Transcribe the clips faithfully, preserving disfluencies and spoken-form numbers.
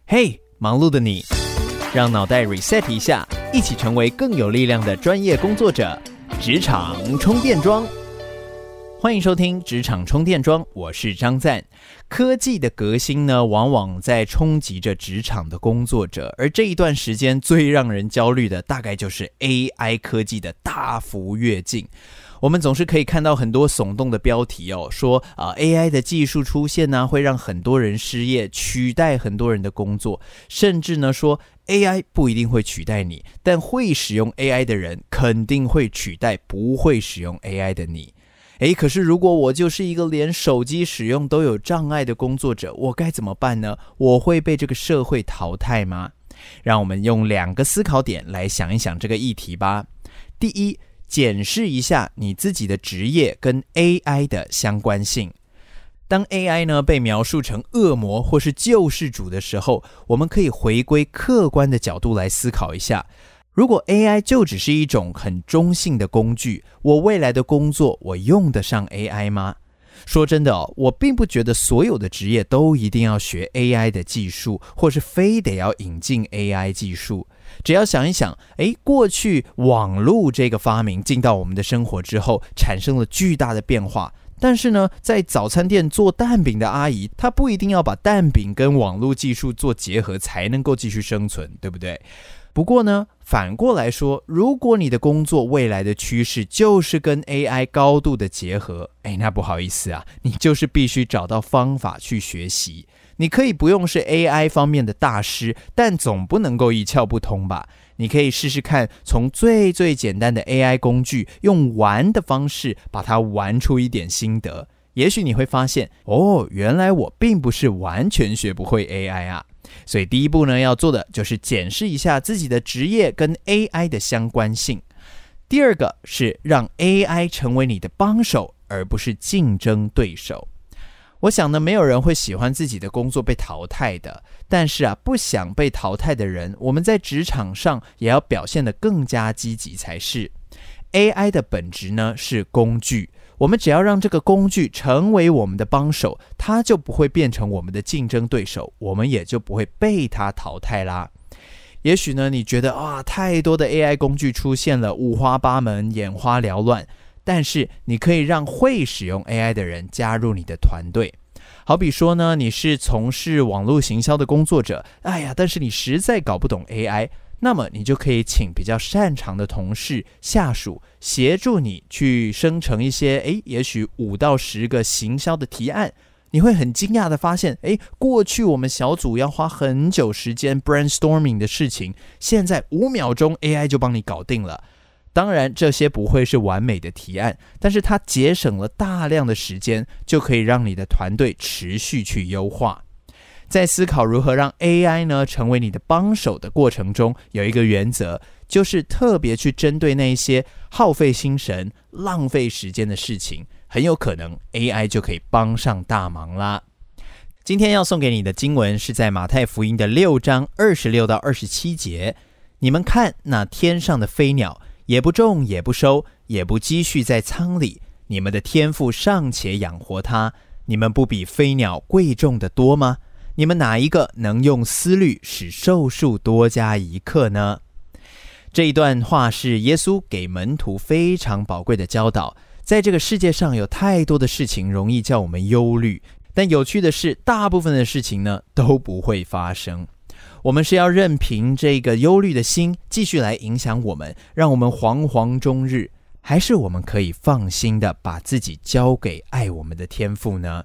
嘿，忙碌的你，让脑袋 reset 一下，一起成为更有力量的专业工作者。职场充电桩，欢迎收听职场充电桩，我是张赞。科技的革新呢，往往在冲击着职场的工作者，而这一段时间最让人焦虑的，大概就是 A I 科技的大幅跃进。我们总是可以看到很多耸动的标题哦，说、呃、A I 的技术出现呢、啊，会让很多人失业，取代很多人的工作，甚至呢说 A I 不一定会取代你，但会使用 A I 的人肯定会取代不会使用 A I 的你。诶，可是如果我就是一个连手机使用都有障碍的工作者，我该怎么办呢？我会被这个社会淘汰吗？让我们用两个思考点来想一想这个议题吧。第一，检视一下你自己的职业跟 A I 的相关性。当 A I 呢被描述成恶魔或是救世主的时候，我们可以回归客观的角度来思考一下，如果 A I 就只是一种很中性的工具，我未来的工作我用得上 A I 吗？说真的哦，我并不觉得所有的职业都一定要学 A I 的技术，或是非得要引进 A I 技术。只要想一想，诶，过去网络这个发明进到我们的生活之后，产生了巨大的变化。但是呢，在早餐店做蛋饼的阿姨，她不一定要把蛋饼跟网络技术做结合才能够继续生存，对不对？不过呢，反过来说，如果你的工作未来的趋势就是跟 A I 高度的结合，哎，那不好意思啊，你就是必须找到方法去学习。你可以不用是 A I 方面的大师，但总不能够一窍不通吧？你可以试试看，从最最简单的 A I 工具，用玩的方式把它玩出一点心得。也许你会发现，哦，原来我并不是完全学不会 A I 啊。所以第一步呢，要做的就是检视一下自己的职业跟 A I 的相关性。第二个是让 A I 成为你的帮手，而不是竞争对手。我想呢，没有人会喜欢自己的工作被淘汰的，但是啊，不想被淘汰的人，我们在职场上也要表现得更加积极才是。A I 的本质呢是工具，我们只要让这个工具成为我们的帮手，它就不会变成我们的竞争对手，我们也就不会被它淘汰啦。也许呢，你觉得啊，太多的 A I 工具出现了，五花八门，眼花缭乱，但是你可以让会使用 A I 的人加入你的团队。好比说呢，你是从事网络行销的工作者，哎呀，但是你实在搞不懂 A I，那么你就可以请比较擅长的同事下属协助你去生成一些诶也许五到十个行销的提案。你会很惊讶的发现，诶过去我们小组要花很久时间 brainstorming 的事情，现在五秒钟 A I 就帮你搞定了。当然这些不会是完美的提案，但是它节省了大量的时间，就可以让你的团队持续去优化。在思考如何让 A I 呢成为你的帮手的过程中，有一个原则，就是特别去针对那一些耗费心神、浪费时间的事情，很有可能 A I 就可以帮上大忙啦。今天要送给你的经文是在马太福音的六章二十六到二十七节。你们看那天上的飞鸟，也不种也不收，也不积蓄在仓里，你们的天父尚且养活它，你们不比飞鸟贵重的多吗？你们哪一个能用思虑使寿数多加一刻呢？这一段话是耶稣给门徒非常宝贵的教导。在这个世界上有太多的事情容易叫我们忧虑，但有趣的是，大部分的事情呢都不会发生。我们是要任凭这个忧虑的心继续来影响我们，让我们惶惶终日，还是我们可以放心的把自己交给爱我们的天父呢？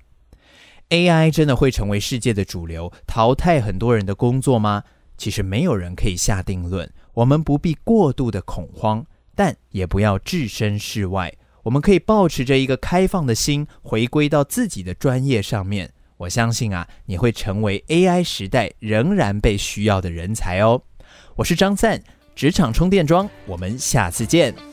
A I 真的会成为世界的主流，淘汰很多人的工作吗？其实没有人可以下定论，我们不必过度的恐慌，但也不要置身事外。我们可以抱持着一个开放的心，回归到自己的专业上面。我相信啊，你会成为 A I 时代仍然被需要的人才哦。我是张赞，职场充电桩，我们下次见。